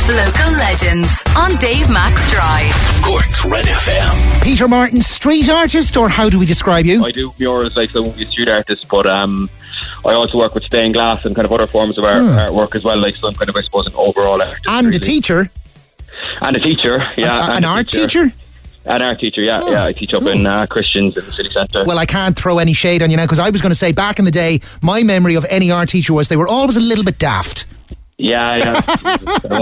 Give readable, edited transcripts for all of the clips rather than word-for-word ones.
Local legends on Dave Max Drive. Cork's Red FM. Peter Martin, street artist, or how do we describe you? I do murals, like, so I won't be a street artist, but I also work with stained glass and kind of other forms of artwork as well, like, so I'm kind of, I suppose, an overall artist. And really. A teacher? And a teacher, yeah. An art teacher? An art teacher, yeah. Yeah, I teach up in Christians in the city centre. Well, I can't throw any shade on you now, because I was going to say, back in the day, my memory of any art teacher was they were always a little bit daft. Yeah. I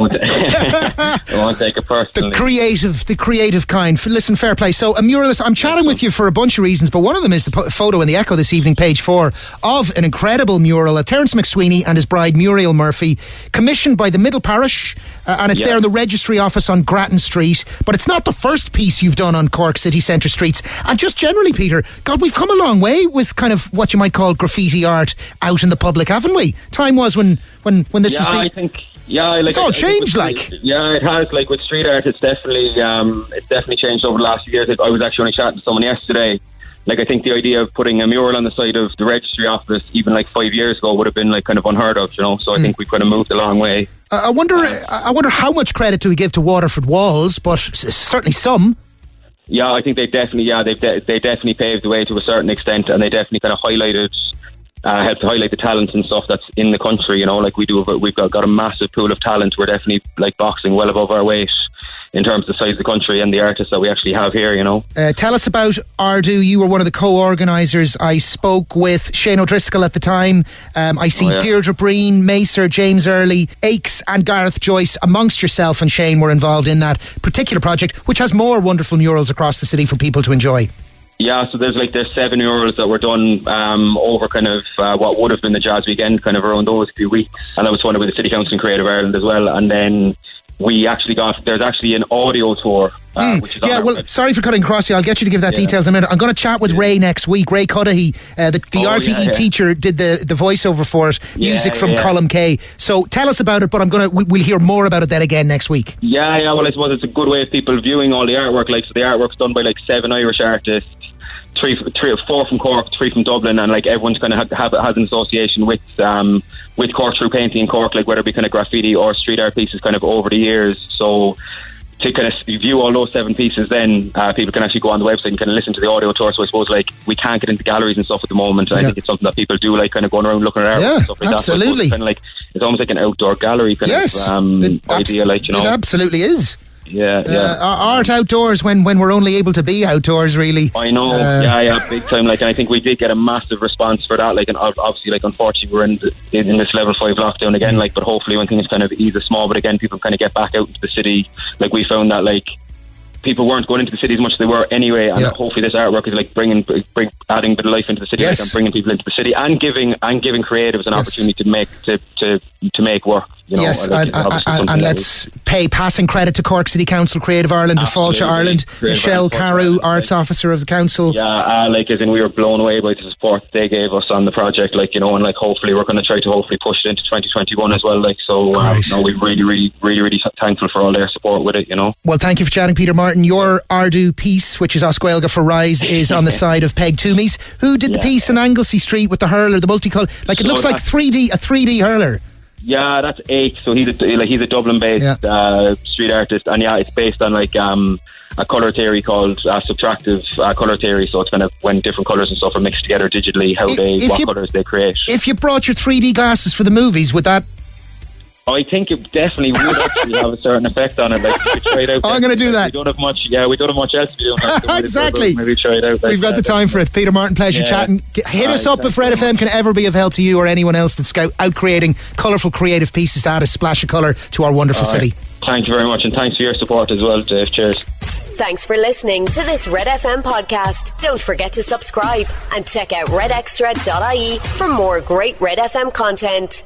won't take it personally. The creative kind. Listen, fair play. So, a muralist, I'm chatting with you for a bunch of reasons, but one of them is the photo in the Echo this evening, page 4, of an incredible mural, Terence McSweeney and his bride Muriel Murphy, commissioned by the Middle Parish, and it's there in the registry office on Grattan Street. But it's not the first piece you've done on Cork city centre streets. And just generally, Peter, God, we've come a long way with kind of what you might call graffiti art out in the public, haven't we? Time was when this was being... I think, like, it's all changed, like. Yeah, it has. Like, with street art, it's definitely changed over the last few years. I was actually only chatting to someone yesterday. Like, I think the idea of putting a mural on the side of the registry office, even like 5 years ago, would have been like kind of unheard of, you know. So I think we've kind of moved a long way. I wonder how much credit do we give to Waterford Walls, but certainly some. Yeah, I think they definitely paved the way to a certain extent, and they definitely kind of helped to highlight the talents and stuff that's in the country, you know, like we've got a massive pool of talent. We're definitely like boxing well above our weight in terms of the size of the country and the artists that we actually have here, you know. Tell us about Ardu. You were one of the co-organisers. I spoke with Shane O'Driscoll at the time. I see Deirdre Breen, Macer, James Early, Aches and Gareth Joyce, amongst yourself and Shane, were involved in that particular project, which has more wonderful murals across the city for people to enjoy. Yeah, so there's 7 murals that were done over kind of what would have been the Jazz Weekend, kind of around those few weeks, and that was funded with the City Council and Creative Ireland as well. And then there's actually an audio tour. Which is sorry for cutting across you. I'll get you to give that details in a minute. I'm going to chat with Ray next week. Ray Cudahy, the RTE teacher, did the voiceover for it, music from Column K. So tell us about it, but we'll hear more about it then again next week. Yeah, well, I suppose it's a good way of people viewing all the artwork. Like, so the artwork's done by 7 Irish artists, 4 from Cork, 3 from Dublin, and like everyone's kind of has an association with Cork through painting in Cork, like whether it be kind of graffiti or street art pieces kind of over the years. So to kind of view all those 7 pieces, then people can actually go on the website and kind of listen to the audio tour. So I suppose like we can't get into galleries and stuff at the moment. I think it's something that people do like, kind of going around looking at art and stuff like absolutely. That. So kind of like it's almost like an outdoor gallery kind of idea, like, you know. It absolutely is. Yeah. Art outdoors when we're only able to be outdoors, really. I know, big time. Like, and I think we did get a massive response for that. Like, and obviously, like, unfortunately, we're in this level 5 lockdown again. Like, but hopefully, when things kind of ease a small bit again, people kind of get back out into the city. Like, we found that like people weren't going into the city as much as they were anyway, and hopefully, this artwork is like adding a bit of life into the city, like, and bringing people into the city, and giving creatives an opportunity to make work. You know, yes, and let's pay passing credit to Cork City Council, Creative Ireland, Fáilte Ireland, Michelle Carew, Arts Officer of the Council. Yeah, like, as in, we were blown away by the support they gave us on the project, like, you know, and like hopefully we're going to try to push it into 2021 as well, like, so we're really thankful for all their support with it, you know. Well, thank you for chatting, Peter Martin. Your Ardu piece, which is Oscuelga for Rise, is on the side of Peg Toomey's. Who did the piece in Anglesey Street with the hurler, the multicolour, like, it looks like a 3D hurler. Yeah, that's Aches. So he's a Dublin-based street artist, and it's based on like a colour theory called subtractive colour theory. So it's kind of when different colours and stuff are mixed together digitally, what colours they create. If you brought your 3D glasses for the movies, would that? I think it definitely would actually have a certain effect on it. Like, you could try it out. I'm going to do that. We don't have much. Yeah, we don't have much else to do. Exactly. Maybe try it out. We've got the time for it. Peter Martin, pleasure chatting. Hit us up if Red FM can ever be of help to you or anyone else that's out creating colourful, creative pieces to add a splash of colour to our wonderful city. Thank you very much, and thanks for your support as well, Dave. Cheers. Thanks for listening to this Red FM podcast. Don't forget to subscribe and check out redextra.ie for more great Red FM content.